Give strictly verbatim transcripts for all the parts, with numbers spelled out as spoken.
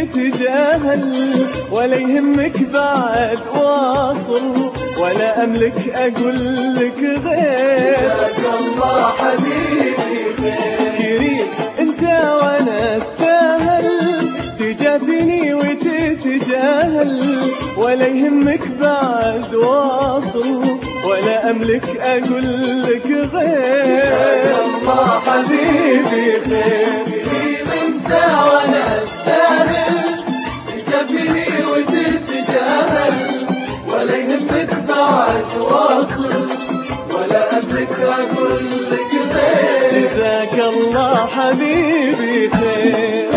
وتتجاهل، ولا يهمك بعد واصل، ولا أملك أقول لك غير جزاك الله حبيبي خير. كريم انت وانا استاهل، تجافيني وتتجاهل، ولا يهمك بعد واصل، ولا أملك أقول لك غير جزاك الله حبيبي خير. كريم انت وانا استاهل، تجافيني وتتجاهل، ولا يهمك بعد واصل، ولا أملك أقول لك غير. جزاك الله حبيبي خير.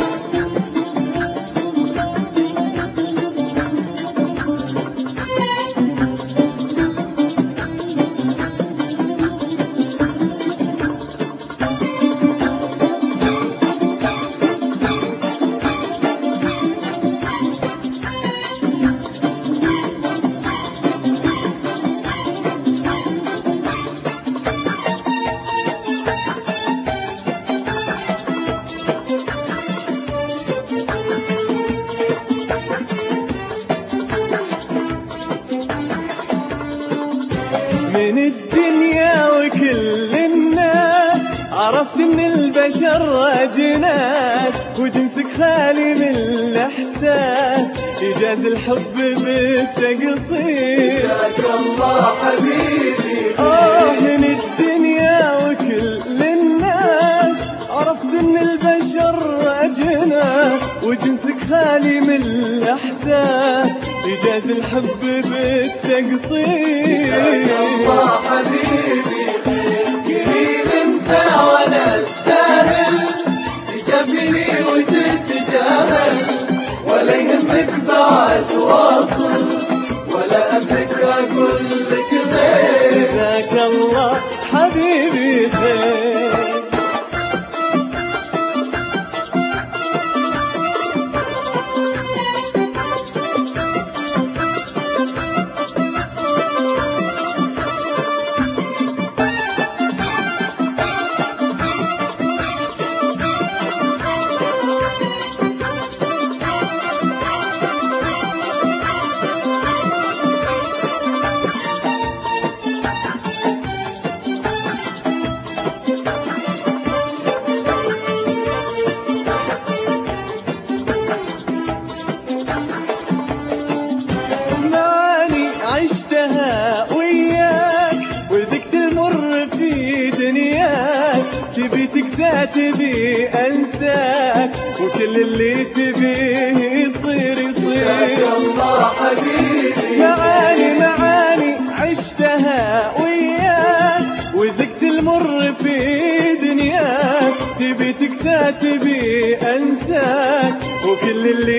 من الدنيا وكل الناس عرفت من البشر أجناس، وجنسك خالي من الإحساس، إيجاز الحب بالتقصير. جزاك الله حبيبي آه من الدنيا وكل الناس عرفت من البشر أجناس، وجنسك خالي من الإحساس، إيجاز الحب بالتقصير. جزاك الله حبيبي خير. كريم انت وانا استاهل، تجافيني وتتجاهل، ولا يهمك بعد واصل، ولا أملك أقول لك غير. جزاك الله حبيبي خير. عشتها وياك وذقت المر في دنياك، تبي تقسى تبي انساك، وكل اللي تبيه يصير يصير. جزاك الله حبيبي معاني معاني عشتها وياك وذقت المر في دنياك، تبي تقسى تبي انساك، وكل اللي